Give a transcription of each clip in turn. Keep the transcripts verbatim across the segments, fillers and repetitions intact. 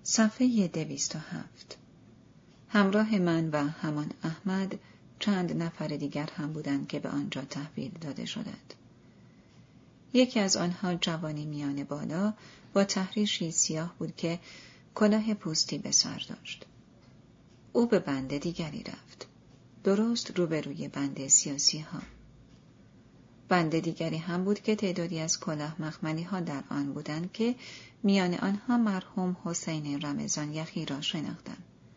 صفحه دویست و هفت. همراه من و همان احمد چند نفر دیگر هم بودند که به آنجا تحویل داده شدند. یکی از آنها جوانی میان بالا با تحریشی سیاه بود که کلاه پوستی به سر داشت. او به بند دیگری رفت، درست روبروی بند سیاسی ها. بند دیگری هم بود که تعدادی از کلاه مخملی ها در آن بودند که میان آنها مرحوم حسین رمضان یخی را شناختم.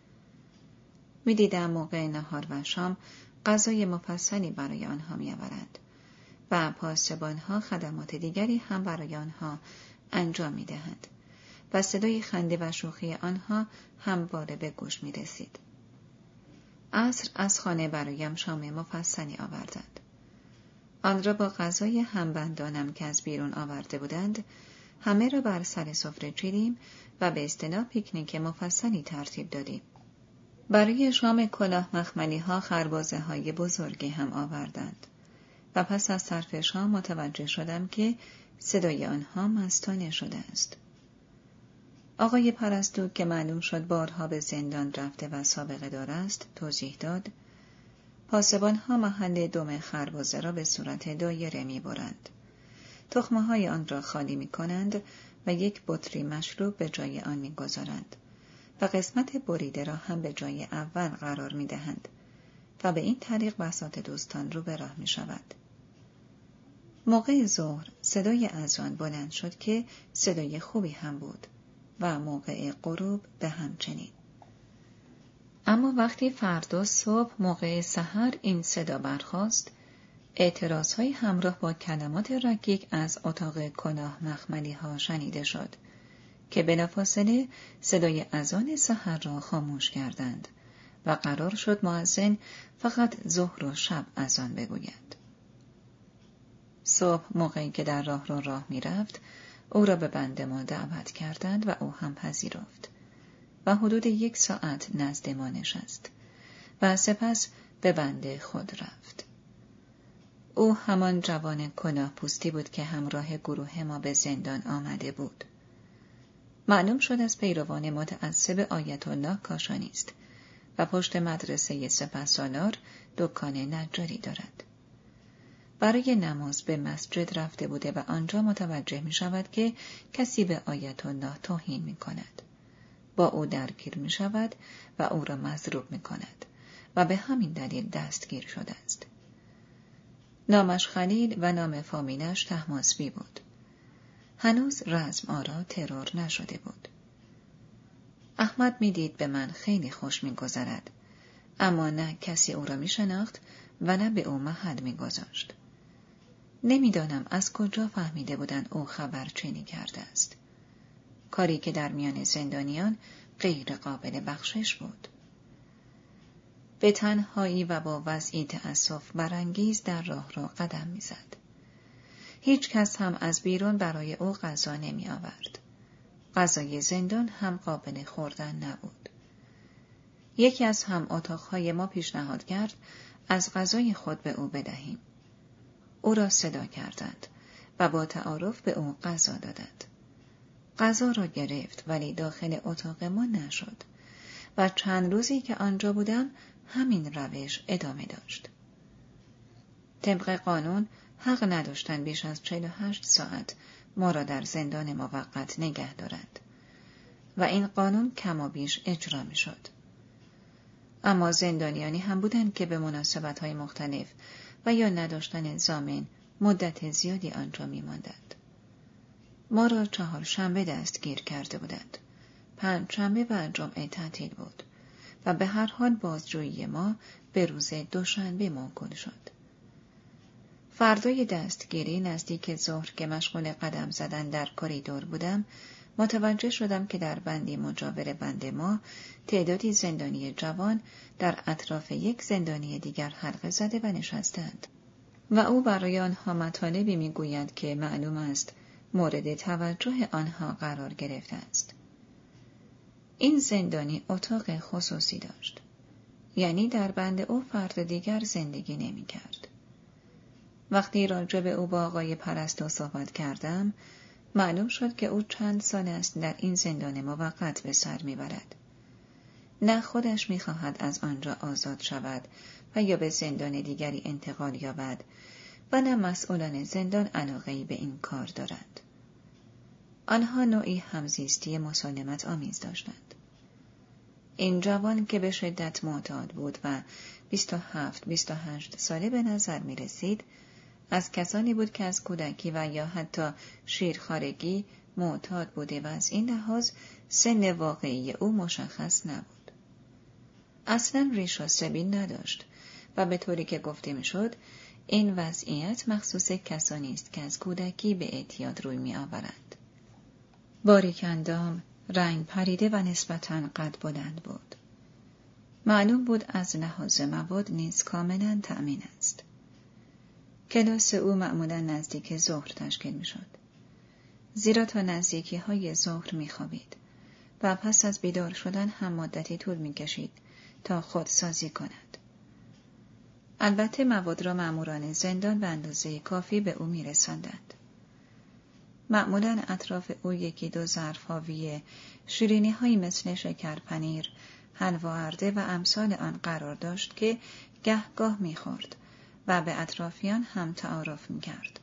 می دیدم موقع نهار و شام غذای مفصلی برای آنها می آورند و پاسبان ها خدمات دیگری هم برای آنها انجام می دهند و صدای خنده و شوخی آنها همواره به گوش می رسید. عصر از خانه برایم شام مفصلی آوردند. آن را با غذای همبندانم که از بیرون آورده بودند همه را بر سر سفره چیدیم و به اصطلاح پیکنیک مفصلی ترتیب دادیم. برای شام کلاه مخملی ها خربزه های بزرگی هم آوردند و پس از صرف شام متوجه شدم که صدای آنها مستانه شده است. آقای پرستو که معلوم شد بارها به زندان رفته و سابقه دار است توضیح داد پاسبان ها محل دم خربزه را به صورت دایره می برند. تخمه های آن را خالی می کنند و یک بطری مشروب به جای آن می گذارند و قسمت بریده را هم به جای اول قرار می دهند و به این طریق بساط دوستان رو به راه می شود. موقع ظهر صدای اذان بلند شد که صدای خوبی هم بود و موقع غروب به همچنین. اما وقتی فردا صبح موقع سحر این صدا برخاست، اعتراضهای همراه با کلمات رکیک از اتاق کلاه مخملی ها شنیده شد که بلافاصله صدای اذان سحر را خاموش کردند و قرار شد مؤذن فقط ظهر و شب اذان بگوید. صبح موقعی که در راه رو راه می رفت، او را به بند ما دعوت کردند و او هم پذیرفت و حدود یک ساعت نزد ما نشست و سپس به بند خود رفت. او همان جوان کلاه پوستی بود که همراه گروه ما به زندان آمده بود. معلوم شد از پیروان متعصب آیت الله کاشانی است و پشت مدرسه سپهسالار دکان نجاری دارد. برای نماز به مسجد رفته بوده و آنجا متوجه می شود که کسی به آیت الله توهین می کند. با او درگیر می شود و او را مضروب می کند و به همین دلیل دستگیر شده است. نامش خلیل و نام فامیلش طهماسبی بود. هنوز رزم آرا ترور نشده بود. احمد می دید به من خیلی خوش می گذرد، اما نه کسی او را می شناخت و نه به او محل می گذاشت. نمی دانم از کجا فهمیده بودند او خبر چینی کرده است. کاری که در میان زندانیان غیر قابل بخشش بود. به تنهایی و با وضعی تأسف برانگیز در راه را قدم می زد. هیچ کس هم از بیرون برای او غذا نمی آورد. غذای زندان هم قابل خوردن نبود. یکی از هم اتاقهای ما پیشنهاد کرد از غذای خود به او بدهیم. او را صدا کردند و با تعارف به او غذا دادند. غذا را گرفت ولی داخل اتاق ما نشد و چند روزی که آنجا بودم همین روش ادامه داشت. طبق قانون حق نداشتن بیش از چهل و هشت ساعت ما را در زندان موقت نگه دارند و این قانون کم و بیش اجرا می شد. اما زندانیانی هم بودند که به مناسبت‌های مختلف و یا نداشتن ضامن مدت زیادی آنجا می ماندند. ما را چهار شنبه دستگیر کرده بودند. پنج شنبه و جمعه تعطیل بود و به هر حال بازجویی ما به روز دوشنبه موکول شد. فردای دستگیری نزدیک ظهر که مشغول قدم زدن در کریدور بودم، متوجه شدم که در بندی مجاور بند ما تعدادی زندانی جوان در اطراف یک زندانی دیگر حلقه زده و نشستند و او برای آنها مطالبی میگوید که معلوم است مورد توجه آنها قرار گرفته است. این زندانی اتاق خصوصی داشت، یعنی در بند او فرد دیگر زندگی نمی کرد. وقتی راجع به او با آقای پرستو صحبت کردم، معلوم شد که او چند سال است در این زندان موقت به سر میبرد. نه خودش میخواهد از آنجا آزاد شود و یا به زندان دیگری انتقال یابد و نه مسئولان زندان علاقه‌ای به این کار دارند. آنها نوعی همزیستی مسالمت آمیز داشتند. این جوان که به شدت معتاد بود و بیست و هفت بیست و هشت ساله به نظر می رسید، از کسانی بود که از کودکی و یا حتی شیرخوارگی معتاد بوده و از این لحاظ سن واقعی او مشخص نبود. اصلا ریش و سبیل نداشت و به طوری که گفته می شد این وضعیت مخصوص کسانی است که از کودکی به اعتیاد روی می آورند. باریک اندام، رنگ پریده و نسبتاً قد بلند بود. معلوم بود از لحاظ مواد نیز کاملاً تأمین است. کلاس او معمولاً نزدیک ظهر تشکیل می شد. زیرا تا نزدیکی های ظهر می خوابید و پس از بیدار شدن هم مدتی طول می کشید تا خود سازی کند. البته مواد را ماموران زندان به اندازه کافی به او می رساندند. معمولاً اطراف او یکی دو ظرف حاوی شیرینی هایی مثل شکر پنیر، حلوا ارده و امثال آن قرار داشت که گهگاه می خورد و به اطرافیان هم تعارف می کرد.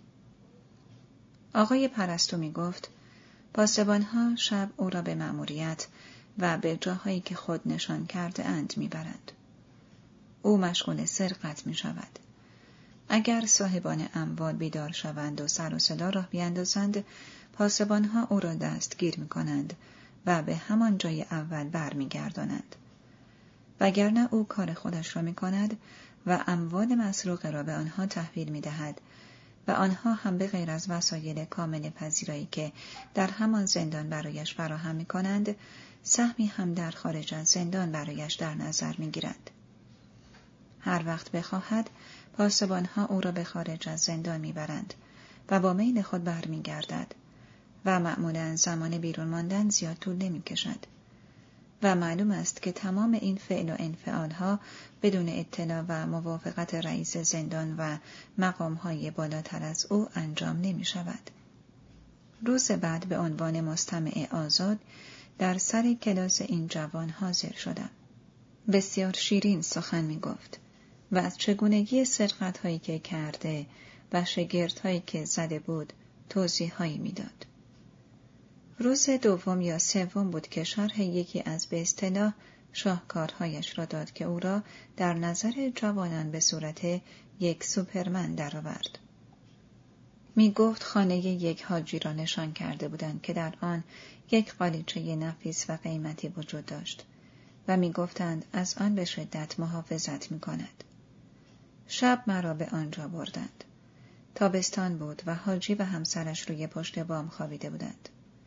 آقای پرستو می گفت پاسبان‌ها شب او را به مأموریت و به جاهایی که خود نشان کرده اند می برند. او مشغول سرقت می شود. اگر صاحبان اموال بیدار شوند و سر و صدا راه بیندازند، پاسبان‌ها او را دستگیر می کنند و به همان جای اول بر می گردانند. وگرنه او کار خودش را می کند و اموال مسروقه را به آنها تحویل می دهد و آنها هم به غیر از وسایل کامل پذیرایی که در همان زندان برایش فراهم می کنند، سهمی هم در خارج از زندان برایش در نظر می گیرند. هر وقت بخواهد، پاسبان‌ها او را به خارج از زندان میبرند و با میل خود برمیگردد و معمولاً زمان بیرون ماندن زیاد طول نمی‌کشد و معلوم است که تمام این فعل و انفعالها بدون اطلاع و موافقت رئیس زندان و مقام‌های بالاتر از او انجام نمی‌شود. روز بعد به عنوان مستمع آزاد در سر کلاس این جوان حاضر شدم. بسیار شیرین سخن می‌گفت و از چگونگی سرقت‌هایی که کرده و شگردهایی که زده بود توضیح‌هایی می‌داد. روز دوم یا سوم بود که شرح یکی از به اصطلاح شاهکارهایش را داد که او را در نظر جوانان به صورت یک سوپرمن درآورد. می‌گفت خانه یک حاجی را نشان کرده بودند که در آن یک قالیچه نفیس و قیمتی وجود داشت و می‌گفتند از آن به شدت محافظت می‌کند. شب مرا به آنجا بردند. تابستان بود و حاجی و همسرش روی پشت بام خوابیده بودند.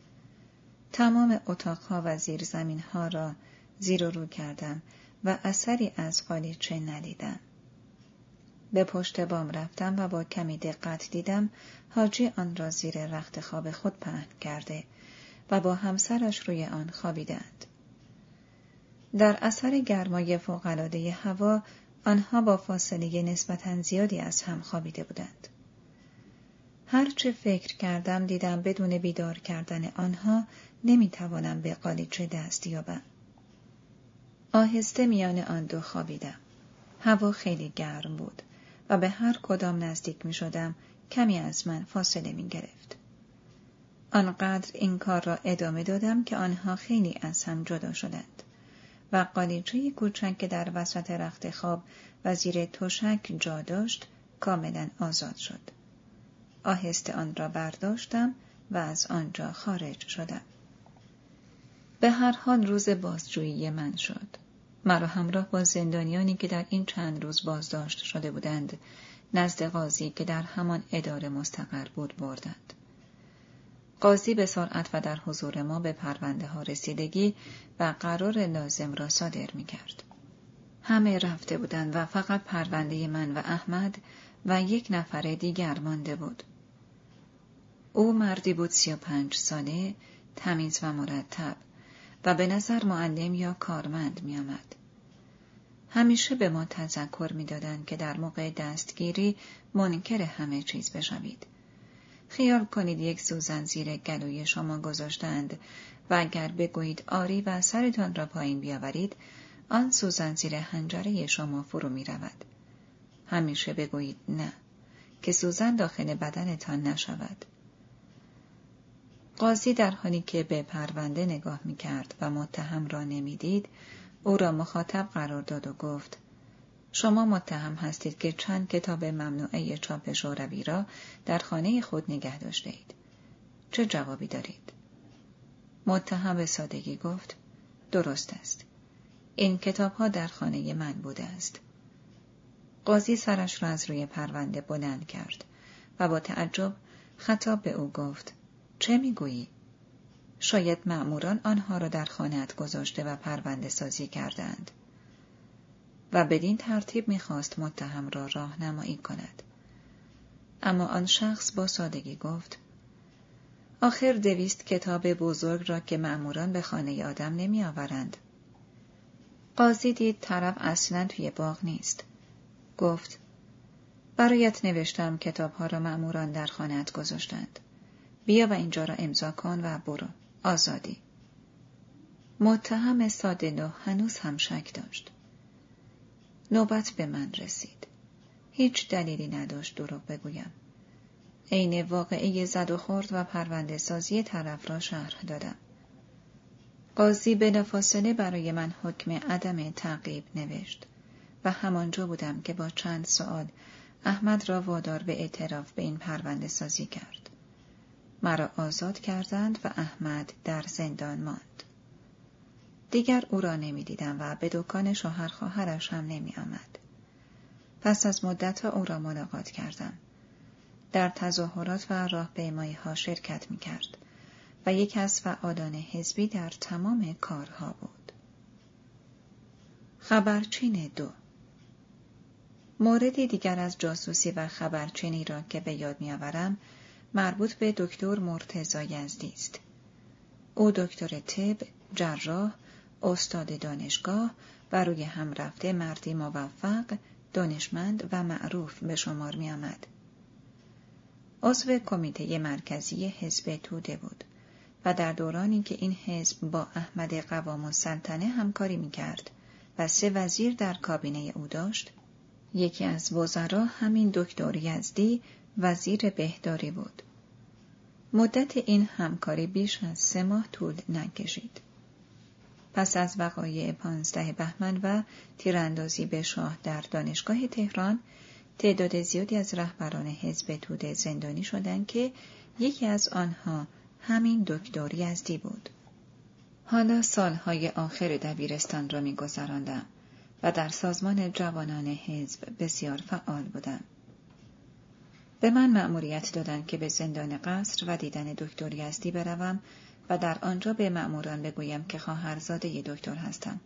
تمام اتاقها و زیرزمینها را زیر و رو کردم و اثری از قالیچه ندیدم. به پشت بام رفتم و با کمی دقت دیدم حاجی آن را زیر رخت خواب خود پهن کرده و با همسرش روی آن خوابیدند. در اثر گرمای فوق‌العاده هوا آنها با فاصله نسبتاً زیادی از هم خوابیده بودند. هرچه فکر کردم دیدم بدون بیدار کردن آنها نمیتوانم به قالیچه دست یابم. آهسته میان آن دو خوابیدم. هوا خیلی گرم بود و به هر کدام نزدیک می شدم کمی از من فاصله می گرفت. آنقدر این کار را ادامه دادم که آنها خیلی از هم جدا شدند و قالیچه کوچک که در وسط رخت خواب و زیر تشک جا داشت کاملا آزاد شد. آهسته آن را برداشتم و از آنجا خارج شدم. به هر حال روز بازجویی من شد. مرا همراه با زندانیانی که در این چند روز بازداشت شده بودند نزد قاضی که در همان اداره مستقر بود بردند. قاضی به سرعت و در حضور ما به پرونده ها رسیدگی و قرار لازم را صادر می کرد. همه رفته بودند و فقط پرونده من و احمد و یک نفر دیگر مانده بود. او مردی بود سی و پنج ساله، تمیز و مرتب و به نظر معلم یا کارمند می آمد. همیشه به ما تذکر می دادند که در موقع دستگیری منکر همه چیز بشوید خیال کنید یک سوزن زیر گلوی شما گذاشتند و اگر بگویید آری و سرتان را پایین بیاورید، آن سوزن زیر حنجره شما فرو می رود. همیشه بگویید نه، که سوزن داخل بدنتان نشود. قاضی در حالی که به پرونده نگاه می کرد و متهم را نمی دید، او را مخاطب قرار داد و گفت: شما متهم هستید که چند کتاب ممنوعه چاپ شوروی را در خانه خود نگه داشته اید. چه جوابی دارید؟ متهم به سادگی گفت: درست است. این کتاب‌ها در خانه من بوده است. قاضی سرش را از روی پرونده بلند کرد و با تعجب خطاب به او گفت: چه میگویی؟ شاید مأموران آنها را در خانه‌ات گذاشته و پرونده سازی کردند. و بدین ترتیب می‌خواست متهم را راهنمایی کند. اما آن شخص با سادگی گفت: آخر دویست کتاب بزرگ را که مأموران به خانه آدم نمی آورند. قاضی دید طرف اصلاً توی باغ نیست. گفت: برایت نوشتم کتابها را مأموران در خانه‌ات گذاشتند. بیا و اینجا را امضا کن و برو. آزادی. متهم ساده لوح هنوز هم شک داشت. نوبت به من رسید. هیچ دلیلی نداشت دروغ بگویم. عین واقعه زد و خورد و پرونده سازی طرف را شرح دادم. قاضی بلافاصله برای من حکم عدم تعقیب نوشت و همانجا بودم که با چند سوال احمد را وادار به اعتراف به این پرونده سازی کرد. مرا آزاد کردند و احمد در زندان ماند. دیگر او را نمی دیدم و به دکان شوهر خواهرش هم نمی آمد. پس از مدت‌ها او را ملاقات کردم. در تظاهرات و راهپیمایی ها شرکت می کرد و یکی از فعالان حزبی در تمام کارها بود. خبرچین دو. موردی دیگر از جاسوسی و خبرچینی را که به یاد می آورم مربوط به دکتر مرتضی یزدی است. او دکتر طب، جراح، استاد دانشگاه و روی هم رفته مردی موفق، دانشمند و معروف به شمار می آمد. عضو کمیته مرکزی حزب توده بود و در دورانی که این حزب با احمد قوام السلطنه همکاری می کرد و سه وزیر در کابینه او داشت، یکی از وزرا همین دکتر یزدی وزیر بهداری بود. مدت این همکاری بیش از سه ماه طول نکشید. پس از وقایع پانزده بهمن و تیراندازی به شاه در دانشگاه تهران، تعداد زیادی از رهبران حزب توده زندانی شدند که یکی از آنها همین دکتر یزدی بود. حالا سالهای آخر دبیرستان را می‌گذراندم و در سازمان جوانان حزب بسیار فعال بودم. به من مأموریت دادند که به زندان قصر و دیدن دکتر یزدی بروم و در آنجا به مأموران بگویم که خواهرزاده دکتر هستم.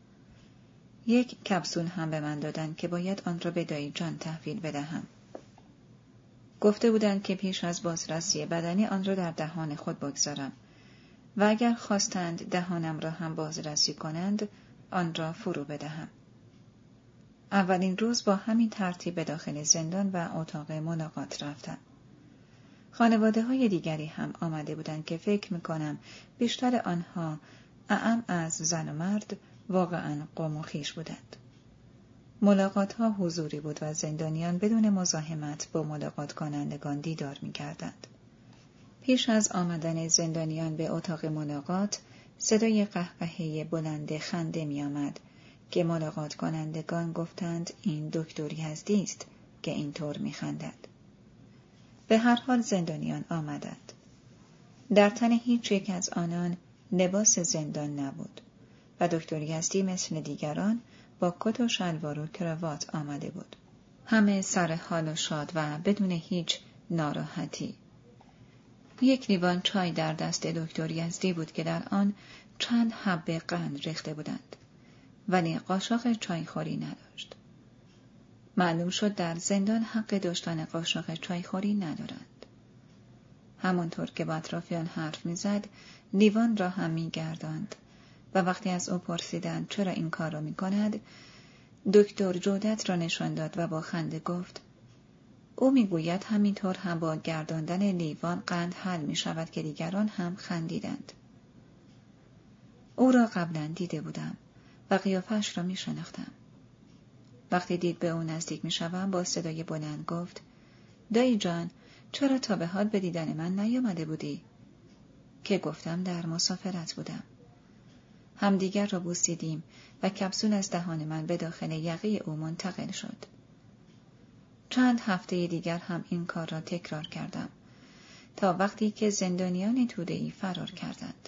یک کپسول هم به من دادند که باید آن را به دایی جان تحویل بدهم. گفته بودند که پیش از بازرسی بدنی آن را در دهان خود بگذارم و اگر خواستند دهانم را هم بازرسی کنند آن را فرو بدهم. اولین روز با همین ترتیب به داخل زندان و اتاق ملاقات رفتم. خانواده های دیگری هم آمده بودند که فکر میکنم بیشتر آنها اعم از زن و مرد واقعاً قوم و خویش بودند. ملاقات ها حضوری بود و زندانیان بدون مزاحمت با ملاقات کنندگان دیدار میکردند. پیش از آمدن زندانیان به اتاق ملاقات صدای قهقهه بلند خنده می آمد که ملاقات کنندگان گفتند این دکتر یزدی است که اینطور می خندد. به هر حال زندانیان آمدند. در تن هیچ یک از آنان لباس زندان نبود و دکتر یزدی مثل دیگران با کت و شلوار و کراوات آمده بود. همه سر حال و شاد و بدون هیچ ناراحتی. یک لیوان چای در دست دکتر یزدی بود که در آن چند حبه قند ریخته بودند، ولی قاشق چایخوری نداشت. معلوم شد در زندان حق داشتن قاشق چایخوری ندارند. همانطور که با اطرافیان حرف می‌زد، لیوان را هم می‌گرداند و وقتی از او پرسیدند چرا این کار را می‌کند، دکتر جودت را نشان داد و با خنده گفت: او میگوید همینطور هم با گرداندن لیوان قند حل می شود که دیگران هم خندیدند. او را قبلا دیده بودم و قیافه‌اش را می شناختم. وقتی دید به او نزدیک می شوم با صدای بلند گفت: دایی جان، چرا تا به حال به دیدن من نیامده بودی؟ که گفتم در مسافرت بودم. همدیگر را بوسیدیم و کپسول از دهان من به داخل یقه او منتقل شد. چند هفته دیگر هم این کار را تکرار کردم تا وقتی که زندانیان توده‌ای فرار کردند.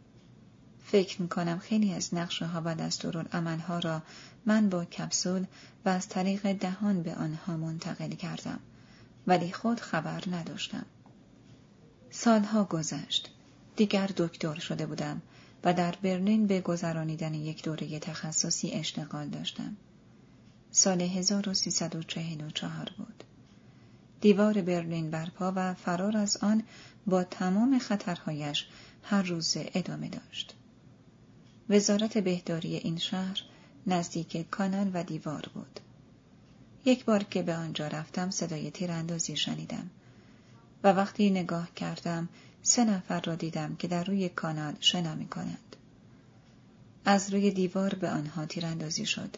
فکر می‌کنم خیلی از نقشه‌ها و دستورالعمل‌ها را من با کپسول و از طریق دهان به آنها منتقل کردم، ولی خود خبر نداشتم. سالها گذشت. دیگر دکتر شده بودم و در برلین به گذرانیدن یک دوره تخصصی اشتغال داشتم. سال هزار و سیصد و چهل و چهار بود. دیوار برلین برپا و فرار از آن با تمام خطرهایش هر روز ادامه داشت. وزارت بهداری این شهر نزدیک کانال و دیوار بود. یک بار که به آنجا رفتم صدای تیراندازی شنیدم و وقتی نگاه کردم سه نفر را دیدم که در روی کانال شنا می‌کنند. از روی دیوار به آنها تیراندازی شد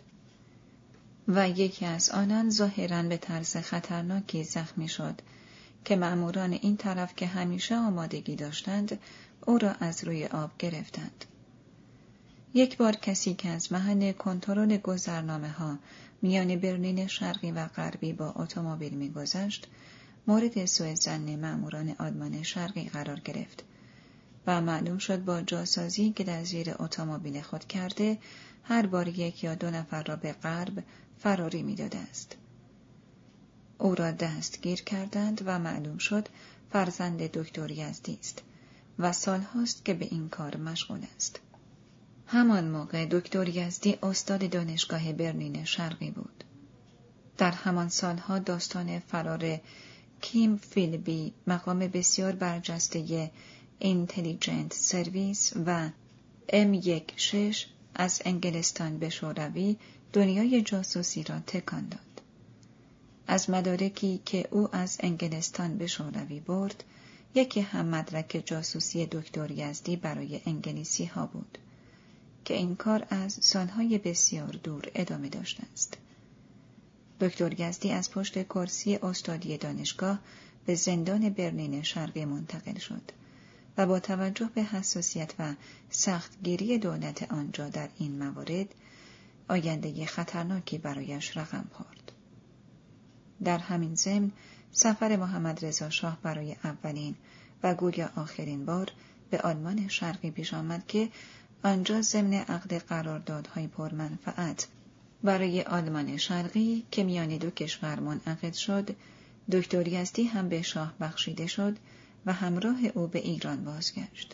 و یکی از آنان ظاهراً به طرز خطرناکی زخمی شد که مأموران این طرف که همیشه آمادگی داشتند او را از روی آب گرفتند. یک بار کسی که از محل کنترل گذرنامه‌ها میان برلین شرقی و غربی با اتومبیل می‌گذشت، مورد سوء ظن مأموران آلمان شرقی قرار گرفت و معلوم شد با جاسازی که در زیر اتومبیل خود کرده هر بار یک یا دو نفر را به غرب فراری می‌داده است. او را دستگیر کردند و معلوم شد فرزند دکتر یزدی است و سالهاست که به این کار مشغول است. همان موقع دکتر یزدی استاد دانشگاه برلین شرقی بود. در همان سالها داستان فرار کیم فیلبی، مقام بسیار برجسته اینتلیجنت سرویس و ام شانزده از انگلستان به شوروی دنیای جاسوسی را تکان داد. از مدارکی که او از انگلستان به شوروی برد، یکی هم مدرک جاسوسی دکتر یزدی برای انگلیسی ها بود که این کار از سالهای بسیار دور ادامه داشته است. دکتر یزدی از پشت کرسی استادی دانشگاه به زندان برلین شرقی منتقل شد و با توجه به حساسیت و سختگیری دولت آنجا در این موارد، آینده خطرناکی برایش رقم خورد. در همین ضمن سفر محمد رضا شاه برای اولین و گویا آخرین بار به آلمان شرقی پیش آمد که آنجا ضمن عقد قراردادهای پرمنفعت برای آلمان شرقی که میان دو کشور منعقد شد، دکتر یزدی هم به شاه بخشیده شد و همراه او به ایران بازگشت.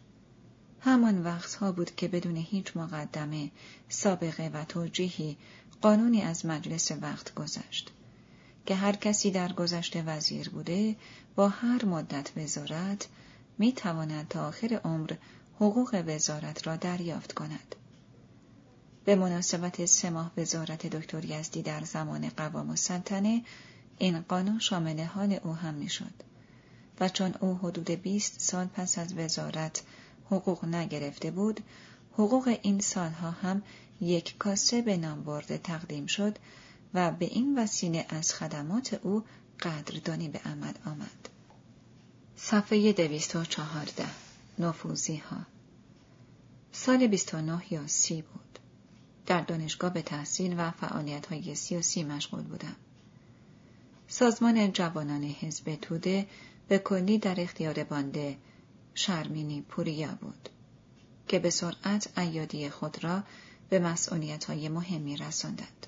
همان وقتها بود که بدون هیچ مقدمه، سابقه و توجیهی قانونی از مجلس وقت گذشت که هر کسی در گذشته وزیر بوده با هر مدت وزارت می تواند تا آخر عمر حقوق وزارت را دریافت کند. به مناسبت سه ماه وزارت دکتر یزدی در زمان قوام السلطنه، این قانون شامل حال او هم می شد و چون او حدود بیست سال پس از وزارت حقوق نگرفته بود، حقوق این سالها هم یک کاسه به نام برده تقدیم شد و به این وسیله از خدمات او قدردانی به عمل آمد. صفحه دویست و چهارده. نفوذی ها. سال بیست و نه یا سی بود. در دانشگاه به تحصیل و فعالیت‌های سیاسی مشغول بودم. سازمان جوانان حزب توده به کلی در اختیار بانده شرمینی پوریا بود که به سرعت ایادی خود را به مسئولیت‌های مهمی رساندند.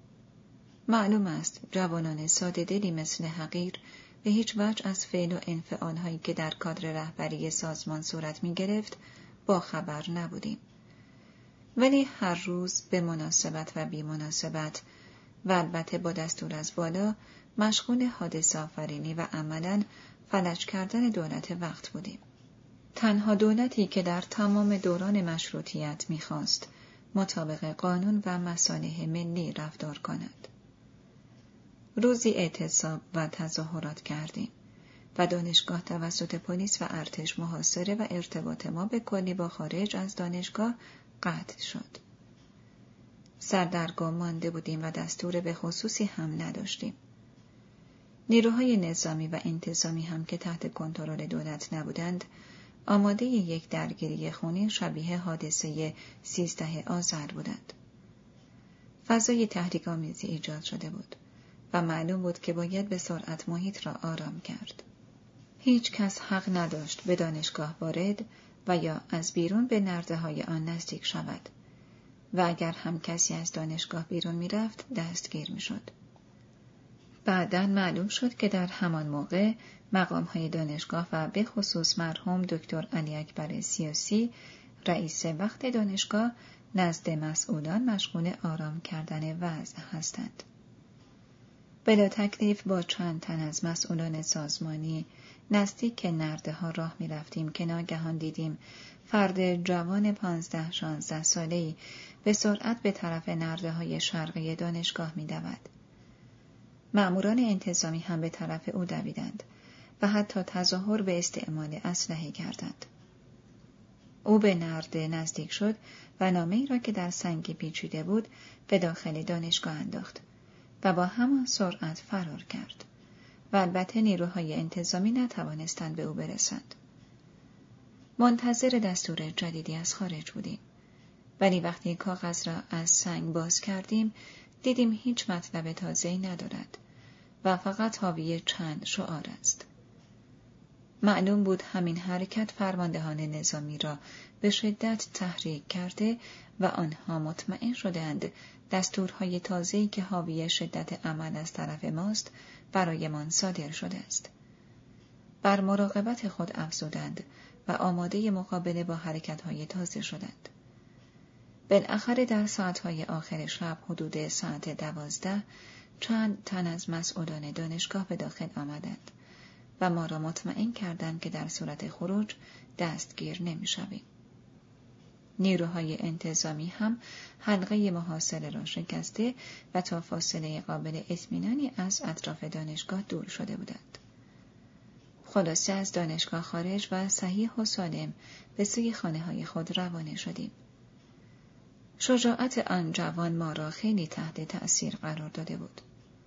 معلوم است جوانان ساده دلی مثل حقیر به هیچ وجه از فعل و انفعال‌هایی که در کادر رهبری سازمان صورت می‌گرفت با خبر نبودیم. ولی هر روز به مناسبت و بی مناسبت و البته با دستور از بالا مشغول حادثه آفرینی و عملاً فلج کردن دولت وقت بودیم. تنها دولتی که در تمام دوران مشروطیت می‌خواست مطابق قانون و مصالح ملی رفتار کند. روزی اعتصاب و تظاهرات کردیم و دانشگاه توسط پلیس و ارتش محاصره و ارتباط ما به کلی با خارج از دانشگاه قطع شد. سردرگم مانده بودیم و دستور به خصوصی هم نداشتیم. نیروهای نظامی و انتظامی هم که تحت کنترل دولت نبودند، آماده یک درگیری خونین شبیه حادثه سیزده آذر بودند. فضای تحریک‌آمیزی ایجاد شده بود و معلوم بود که باید به سرعت محیط را آرام کرد. هیچ کس حق نداشت به دانشگاه وارد و یا از بیرون به نرده‌های آن نزدیک شود و اگر هم کسی از دانشگاه بیرون می رفت دستگیر می شد. بعداً معلوم شد که در همان موقع مقام‌های دانشگاه و به خصوص مرحوم دکتر علی اکبر سیاسی رئیس وقت دانشگاه نزد مسئولان مشغول آرام کردن وضع هستند. بلا تکلیف با چند تن از مسئولان سازمانی نزدیک نرده ها راه می رفتیم که ناگهان دیدیم فرد جوان پانزده شانزده ساله‌ای به سرعت به طرف نرده های شرقی دانشگاه می دود. مأموران انتظامی هم به طرف او دویدند و حتی تظاهر به استعمال اسلحه کردند. او به نرده نزدیک شد و نامه‌ای را که در سنگ پیچیده بود به داخل دانشگاه انداخت و با همان سرعت فرار کرد و البته نیروهای انتظامی نتوانستند به او برسند. منتظر دستور جدیدی از خارج بودیم، ولی وقتی کاغذ را از سنگ باز کردیم دیدیم هیچ مطلب تازه‌ای ندارد و فقط حاوی چند شعار است. معلوم بود همین حرکت فرماندهان نظامی را به شدت تحریک کرده و آنها مطمئن شدند دستورهای تازه‌ای که حاوی شدت عمل از طرف ماست برایمان صادر شده است. بر مراقبت خود افزودند و آماده مقابله با حرکت‌های تازه شدند. بالاخره در ساعت‌های آخر شب حدود ساعت دوازده چند تن از مسئولان دانشگاه به داخل آمدند و ما را مطمئن کردند که در صورت خروج دستگیر نمی‌شویم. نیروهای انتظامی هم حلقه محاصره را شکسته و تا فاصله قابل اطمینانی از اطراف دانشگاه دور شده بودند. خلاصه از دانشگاه خارج و صحیح و سالم به سوی خانه‌های خود روانه شدیم. شجاعت آن جوان ما را خیلی تحت تأثیر قرار داده بود.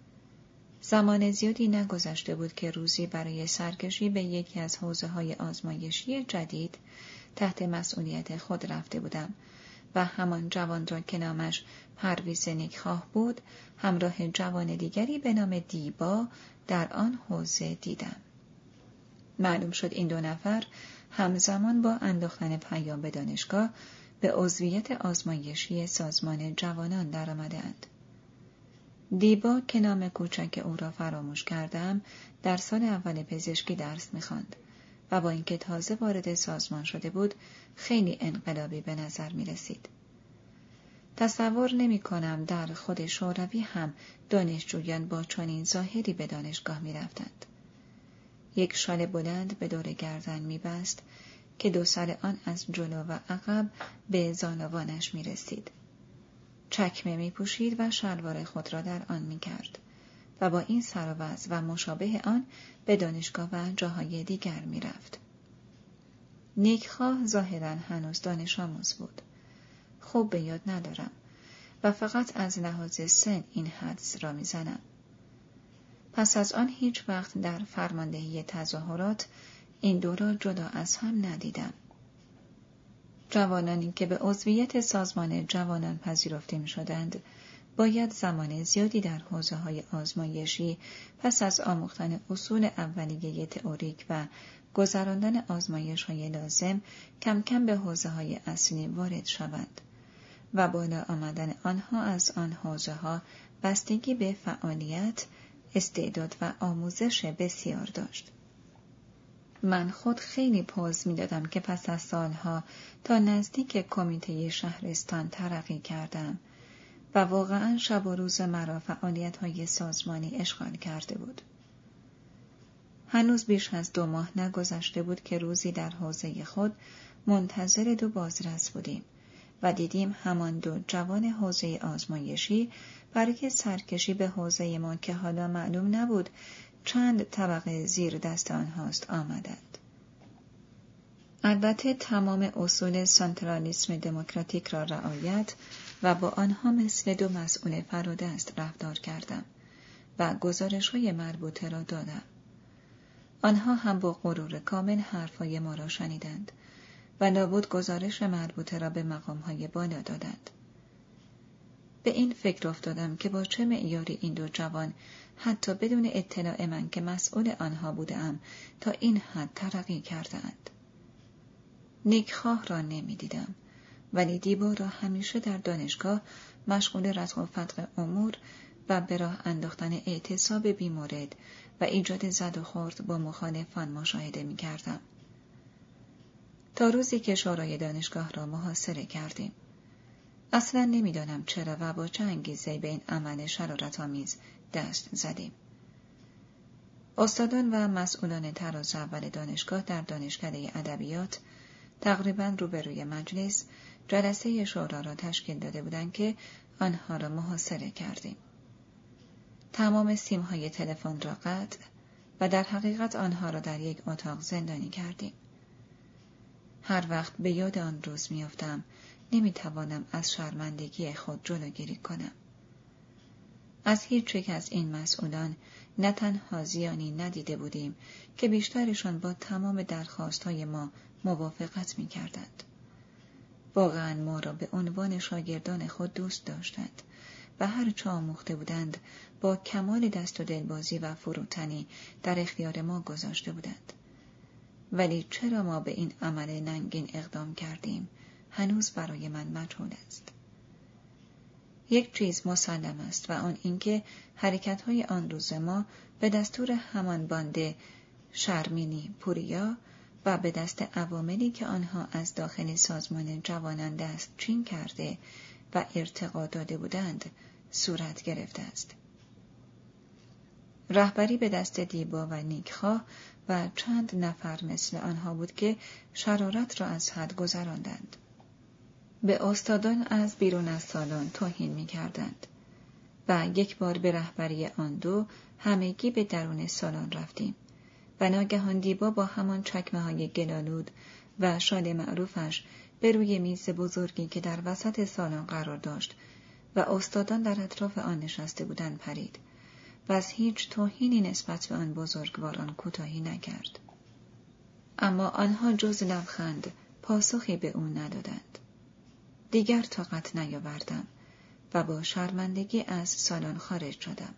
زمان زیادی نگذشته بود که روزی برای سرکشی به یکی از حوزه‌های آزمایشی جدید تحت مسئولیت خود رفته بودم و همان جوان را که نامش پرویز نیکخواه بود همراه جوان دیگری به نام دیبا در آن حوزه دیدم. معلوم شد این دو نفر همزمان با انداختن پیام به دانشگاه به عضویت آزمایشی سازمان جوانان درآمده‌اند. دیبا که نام کوچک او را فراموش کردم در سال اول پزشکی درس می‌خواند و با اینکه تازه وارد سازمان شده بود خیلی انقلابی به نظر می رسید. تصور نمی کنم در خود شوروی هم دانشجویان با چنین ظاهری به دانشگاه می رفتند. یک شال بلند به دور گردن می بست که دو سر آن از جلو و عقب به زانوانش می رسید. چکمه می پوشید و شلوار خود را در آن می کرد و با این سر و وضع و مشابه آن به دانشگاه و جاهای دیگر می رفت. نیکخواه ظاهراً هنوز دانش آموز بود. خوب به یاد ندارم و فقط از لحاظ سن این حدس را می زنم. پس از آن هیچ وقت در فرماندهی تظاهرات این دو را جدا از هم ندیدم. جوانانی که به عضویت سازمان جوانان پذیرفته می شدند باید زمان زیادی در حوزه‌های آزمایشی پس از آموختن اصول اولیه تئوریک و گذراندن آزمایش‌های لازم کم کم به حوزه‌های اصلی وارد شوند و بالا آمدن آنها از آن حوزه‌ها بستگی به فعالیت، استعداد و آموزش بسیار داشت. من خود خیلی پوز می دادم که پس از سالها تا نزدیک کمیته شهرستان ترقی کردم و واقعاً شب و روز مرا فعالیت‌های سازمانی اشغال کرده بود. هنوز بیش از دو ماه نگذشته بود که روزی در حوزه خود منتظر دو بازرس بودیم و دیدیم همان دو جوان حوزه آزمایشی برای سرکشی به حوزه ما که حالا معلوم نبود چند طبقه زیر دست آنهاست آمدند. البته تمام اصول سنترالیسم دموکراتیک را رعایت و با آنها مثل دو مسئول فرادست رفتار کردم و گزارش‌های مربوطه را دادم. آنها هم با غرور کامل حرفای ما را شنیدند و لابد گزارش مربوطه را به مقام‌های بالا دادند. به این فکر افتادم که با چه معیاری این دو جوان حتی بدون اطلاع من که مسئول آنها بودم تا این حد ترقی کردند. نیکخواه را نمی دیدم، ولی دیبا را همیشه در دانشگاه مشغول رتق و فتق امور و به راه انداختن اعتصاب بیمورد و ایجاد زد و خورد با مخالفان مشاهده می کردم. تا روزی که شورای دانشگاه را محاصره کردیم. اصلا نمیدانم چرا و با چه انگیزه‌ای به این عمل شرارت‌آمیز دست زدیم. استادان و مسئولان تراز اول دانشگاه در دانشکده ادبیات تقریباً روبروی مجلس جلسه شورا را تشکیل داده بودند که آنها را محاصره کردیم. تمام سیم‌های تلفن را قطع و در حقیقت آنها را در یک اتاق زندانی کردیم. هر وقت به یاد آن روز میافتم نمیتوانم از شرمندگی خود جلوگیری کنم. از هیچ یک از این مسئولان نه تنها زیانی ندیده بودیم که بیشترشان با تمام درخواستهای ما موافقت میکردند. واقعا ما را به عنوان شاگردان خود دوست داشتند و هر چه آموخته بودند با کمال دست و دلبازی و فروتنی در اختیار ما گذاشته بودند. ولی چرا ما به این عمل ننگین اقدام کردیم هنوز برای من مجهول است. یک چیز مسلم است و آن اینکه حرکت‌های آن روز ما به دستور همان باند شرمینی پوریا و به دست عواملی که آنها از داخل سازمان جوانان دست چین کرده و ارتقا داده بودند صورت گرفته است. رهبری به دست دیبا و نیکخواه و چند نفر مثل آنها بود که شرارت را از حد گذراندند. به استادان از بیرون از سالن توهین می کردند و یک بار به رهبری آن دو همگی به درون سالن رفتیم و ناگهان دیبا با همان چکمه های گلالود و شال معروفش به روی میز بزرگی که در وسط سالن قرار داشت و استادان در اطراف آن نشسته بودند پرید و از هیچ توهینی نسبت به آن بزرگواران کوتاهی نکرد. اما آنها جز لبخند پاسخی به او ندادند. دیگر طاقت نیاوردم و با شرمندگی از سالن خارج شدم.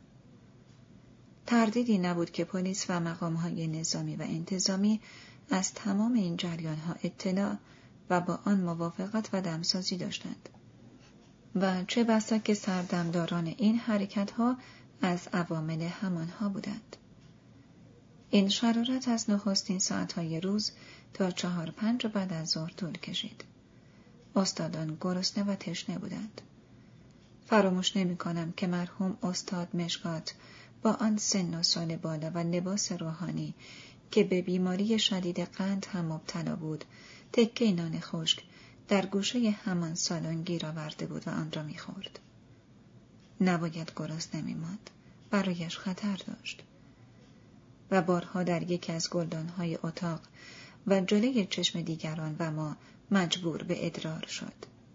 تردیدی نبود که پلیس و مقام‌های نظامی و انتظامی از تمام این جریان‌ها اطلاع و با آن موافقت و دمسازی داشتند. و چه بسا که سردمداران این حرکت‌ها از عوامل همانها بودند. این شرارت از نخستین ساعتهای روز تا چهار پنج بعد از ظهر طول کشید. استادان گرسنه و تشنه بودند. فراموش نمی کنم که مرحوم استاد مشکات با آن سن و سال بالا و لباس روحانی که به بیماری شدید قند هم مبتلا بود، تکه نان خشک در گوشه همان سالن گیر آورده بود و آن را می خورد. نباید گرسنه می ماند. برایش خطر داشت. و بارها در یکی از گلدانهای اتاق و جلوی چشم دیگران و ما مجبور به ادرار شد.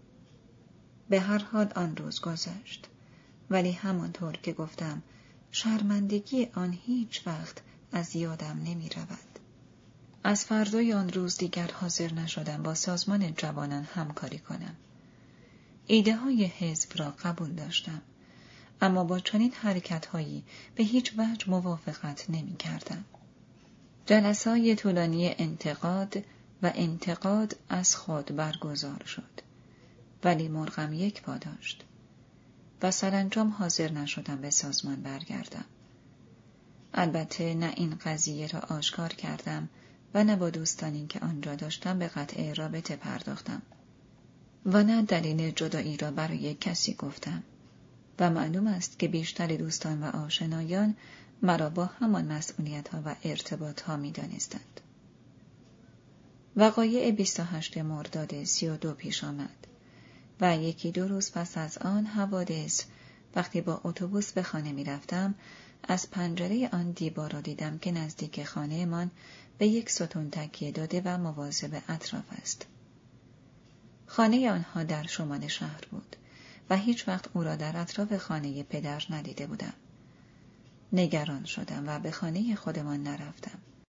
به هر حال آن روز گذشت، ولی همانطور که گفتم شرمندگی آن هیچ وقت از یادم نمی رود. از فردای آن روز دیگر حاضر نشدم با سازمان جوانان همکاری کنم. ایده های حزب را قبول داشتم، اما با چنین حرکت‌هایی به هیچ وجه موافقت نمی‌کردم. جلسه‌های طولانی انتقاد و انتقاد از خود برگزار شد، ولی مرغم یک پا داشت و سرانجام حاضر نشدم به سازمان برگردم. البته نه این قضیه را آشکار کردم و نه با دوستانی که آنجا داشتم به قطع رابطه پرداختم و نه دلیل جدایی را برای کسی گفتم. و معلوم است که بیشتر دوستان و آشنایان مرا با همان مسئولیت‌ها و ارتباط‌ها می‌دانستند. وقایع بیست و هشتم مرداد سی و دو پیش آمد و یکی دو روز پس از آن حوادث وقتی با اتوبوس به خانه می رفتم از پنجره آن دیوار را دیدم که نزدیک خانه من به یک ستون تکیه داده و مواظب اطراف است. خانه آنها در شمال شهر بود و هیچ وقت او را در اطراف خانه پدر ندیده بودم. نگران شدم و به خانه خودمان نرفتم.